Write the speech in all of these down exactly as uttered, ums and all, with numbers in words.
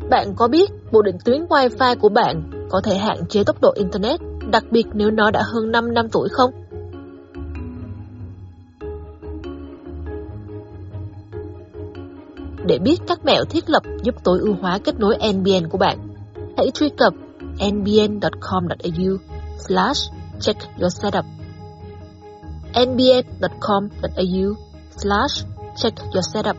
Bạn có biết bộ định tuyến Wi-Fi của bạn có thể hạn chế tốc độ Internet, đặc biệt nếu nó đã hơn năm năm tuổi không? Để biết các mẹo thiết lập giúp tối ưu hóa kết nối N B N của bạn, hãy truy cập n b n dot com dot a u slash check your setup. n b n dot com dot a u slash check your setup.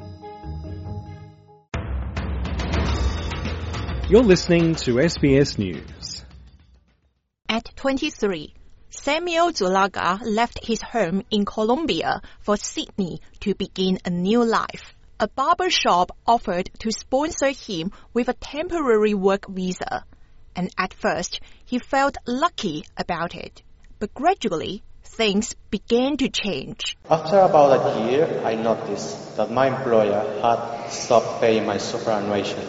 You're listening to S B S News. At twenty-three, Samuel Zulaga left his home in Colombia for Sydney to begin a new life. A barber shop offered to sponsor him with a temporary work visa, and at first he felt lucky about it. But gradually, things began to change. After about a year, I noticed that my employer had stopped paying my superannuation.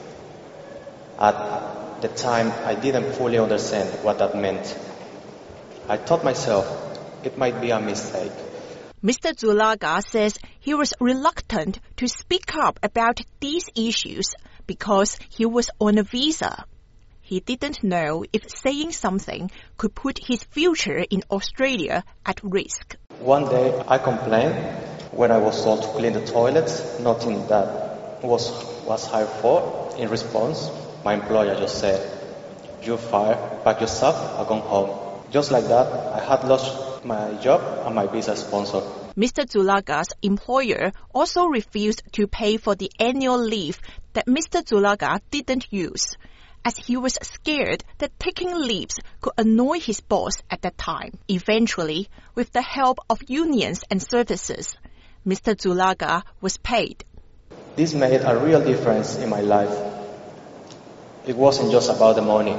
At the time, I didn't fully understand what that meant. I thought myself, it might be a mistake. Mister Zulaga says he was reluctant to speak up about these issues because he was on a visa. He didn't know if saying something could put his future in Australia at risk. One day, I complained when I was told to clean the toilets, nothing that was, was hired for. In response, my employer just said, "You're fired, pack your stuff, and go home." Just like that, I had lost my job and my visa sponsor. Mister Zulaga's employer also refused to pay for the annual leave that Mister Zulaga didn't use, as he was scared that taking leaves could annoy his boss at that time. Eventually, with the help of unions and services, Mister Zulaga was paid. This made a real difference in my life. It wasn't just about the money.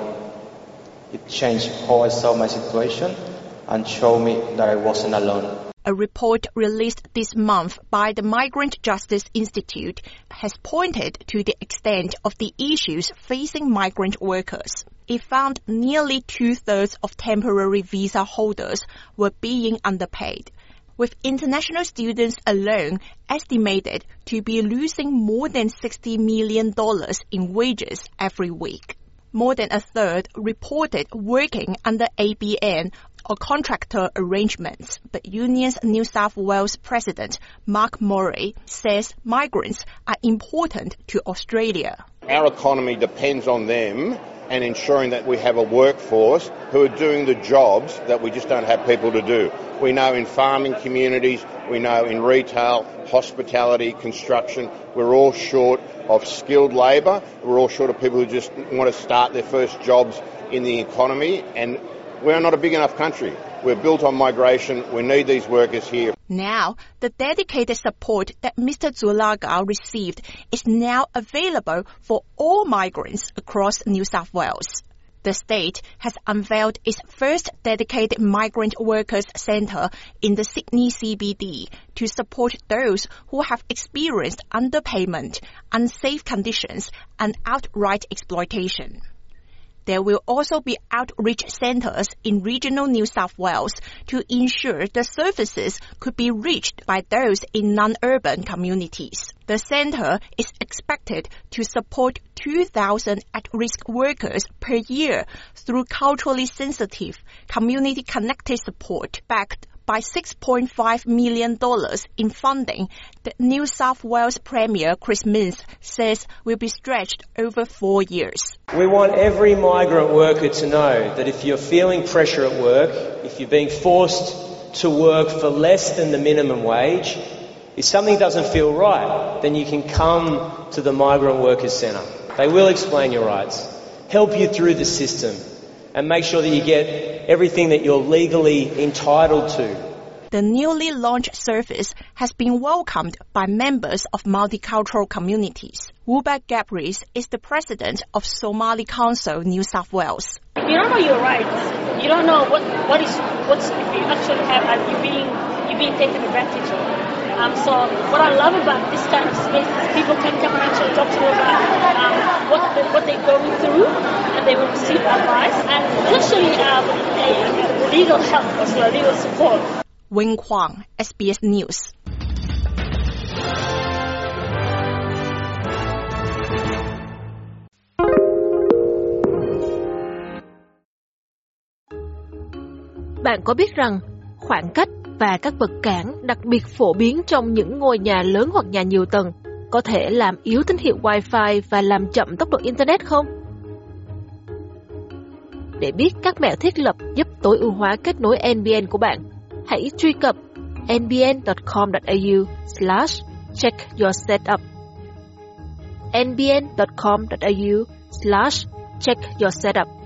It changed how I saw my situation and showed me that I wasn't alone. A report released this month by the Migrant Justice Institute has pointed to the extent of the issues facing migrant workers. It found nearly two-thirds of temporary visa holders were being underpaid, with international students alone estimated to be losing more than sixty million dollars in wages every week. More than a third reported working under A B N or contractor arrangements, but Union's New South Wales President Mark Murray says migrants are important to Australia. Our economy depends on them and ensuring that we have a workforce who are doing the jobs that we just don't have people to do. We know in farming communities, we know in retail, hospitality, construction, we're all short of skilled labour. We're all short of people who just want to start their first jobs in the economy, and we're not a big enough country. We're built on migration. We need these workers here. Now, the dedicated support that Mister Zulaga received is now available for all migrants across New South Wales. The state has unveiled its first dedicated migrant workers centre in the Sydney C B D to support those who have experienced underpayment, unsafe conditions and outright exploitation. There will also be outreach centres in regional New South Wales to ensure the services could be reached by those in non-urban communities. The centre is expected to support two thousand at-risk workers per year through culturally sensitive, community-connected support backed by six point five million dollars in funding that New South Wales Premier Chris Minns says will be stretched over four years. We want every migrant worker to know that if you're feeling pressure at work, if you're being forced to work for less than the minimum wage, if something doesn't feel right, then you can come to the Migrant Workers Centre. They will explain your rights, help you through the system, and make sure that you get everything that you're legally entitled to. The newly launched service has been welcomed by members of multicultural communities. Wubak Gabriel is the president of Somali Council New South Wales. If you don't know your rights, you don't know what what is what's if you actually have and you're being you're being taken advantage of. Um, so what I love about this kind of space is people can come and actually talk to you about um, what the, what they're going through, and they will receive advice and essentially um, a legal help as well, legal support. Wing Kwang, S B S News. Bạn có biết rằng khoảng cách và các vật cản đặc biệt phổ biến trong những ngôi nhà lớn hoặc nhà nhiều tầng có thể làm yếu tín hiệu Wi-Fi và làm chậm tốc độ Internet không? Để biết các mẹo thiết lập giúp tối ưu hóa kết nối en bê en của bạn, hãy truy cập en bê en chấm com chấm a u slash check your setup. en bê en chấm com chấm a u slash check your setup